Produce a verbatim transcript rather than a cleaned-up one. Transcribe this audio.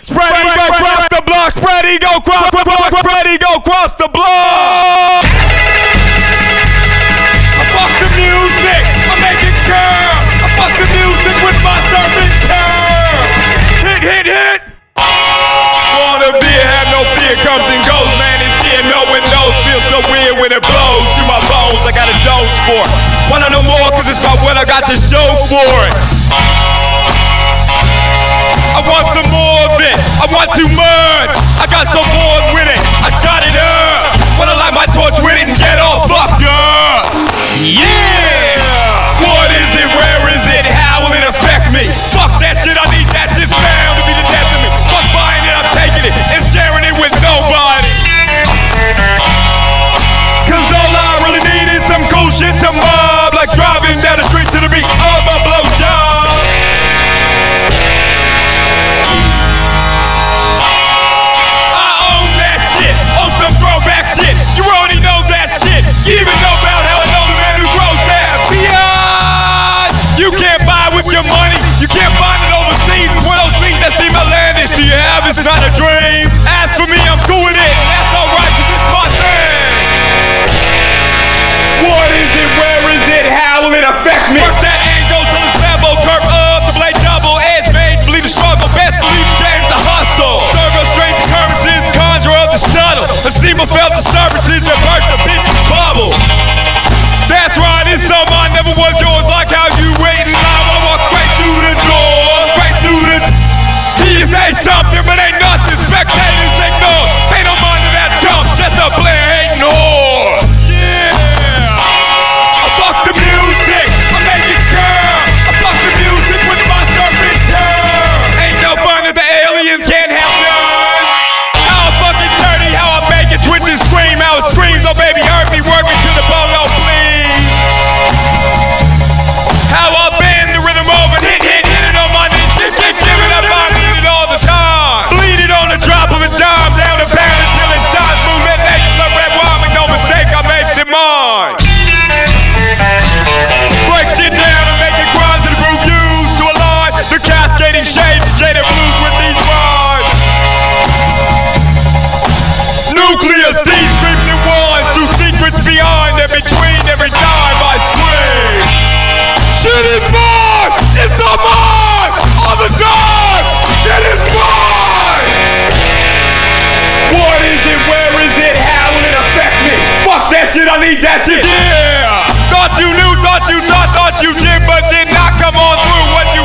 Spread ego across the block. Spread ego across the block. Spread ego across the block. I fuck the music. I make it curl. I fuck the music with my serpent curl. Hit, hit, hit. Wanna be, have no fear, comes and goes, man. It's here, no one knows. Feels so weird when it blows through my bones. I got a dose for it. Wanna know more, cause it's about what I got to show for it. I want some more of it. I want too much. I got so bored with it. I shot it up. Wanna light my torch with it and get all fucked up. Yeah! What is it? Where is it? How will it affect me? Fuck that shit. I need that shit bound to be the death of me. Fuck buying it. I'm taking it and sharing it with nobody. Cause all I really need is some cool shit to mob, like driving down the street to the beat of a blowjob. I own that shit, on some throwback shit. You already know that shit. You even know about how I know the man who grows that beyond. You can't buy with your money. You can't find it overseas. It's one of those things that seem outlandish. Do you have? It's not a dream. As for me, I'm cool with it. And that's alright, cause it's my thing. What is it? Where is it? How will it affect me? Work that angle till it's level. Curve up, the blade double. Edge made, believe the struggle. Best believe the game's a hustle. Serve of strange occurrences, conjure of the subtle. A steam of felt disturbances that burst the bitch bubble. That's right, it's so mine, never was yours. Like how you wait in line while I walk straight through the door. Straight through the... You say something, but ain't nothing. Spectators ignore. Pay no mind to that jump, just a player hating whore. Yeah! I fuck the music, I make it curl. I fuck the music with my serpent turn. Ain't no fun if the aliens can't have none. How I fucking dirty, how I make it twitch and scream. How it screams, oh baby, hurt me, work me to the bone, oh please. How I bend the rhythm over, hit, hit, hit it on my knees, hit, hit, give it up, I need it all the time. Bleed it on the drop of a dime, down the pound until it shines. Movement makes the red wine, make no mistake, I makes it mine. Break shit down and make it grind to the groove used to align. The cascading shades, jaded blues with these rhymes. Nucleus, these creeps and wines, through secrets behind and between every time I scream. Shit is mine! It's all mine! All the time! Shit is mine! What is it? Where is it? How will it affect me? Fuck that shit, I need that shit! Yeah! Thought you knew, thought you thought, thought you did, but did not come on through what you